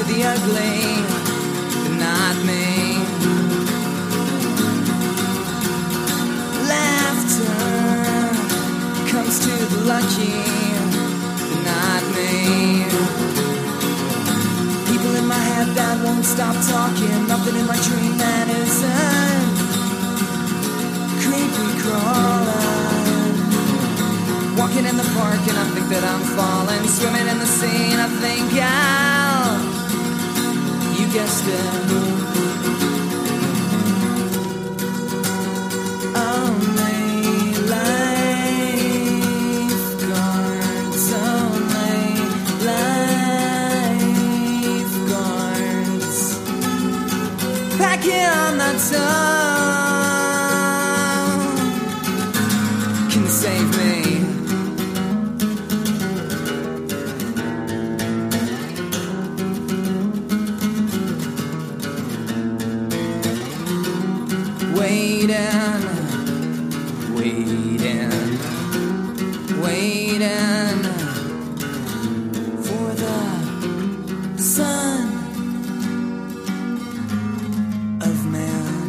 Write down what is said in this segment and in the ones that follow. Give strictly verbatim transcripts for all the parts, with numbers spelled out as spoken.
the ugly, but not me. Laughter comes to the lucky, but not me. People in my head that won't stop talking, nothing in my dream that isn't creepy crawling. Walking in the park and I think that I'm falling. Swimming in the sea and I think I'll, you guessed it, only lifeguards, only lifeguards, packing on that tongue can save me. Waiting, waiting, waiting for the Son of Man,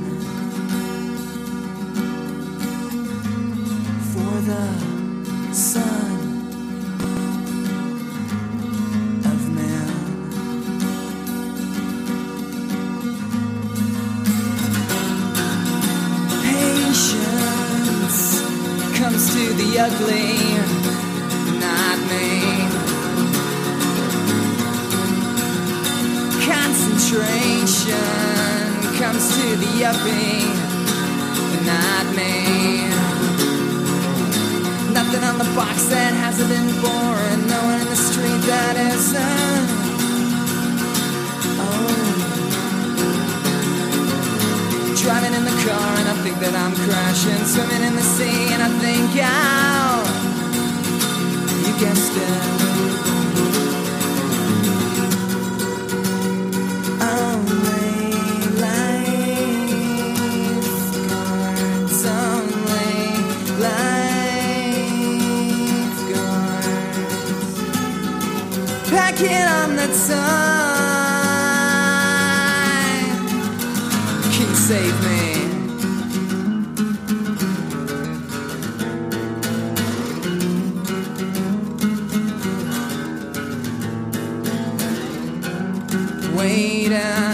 for the Son of Man. Patience comes to the ugly, not me. Concentration comes to the yuppie, not me. Nothing on the box that hasn't been born, no one in the street that isn't. Oh. Driving in the car and I think that I'm crashing. Swimming in the sea and I think I'll, you guessed it, only lifeguards, only lifeguards, packing on the time can save me. Waiting,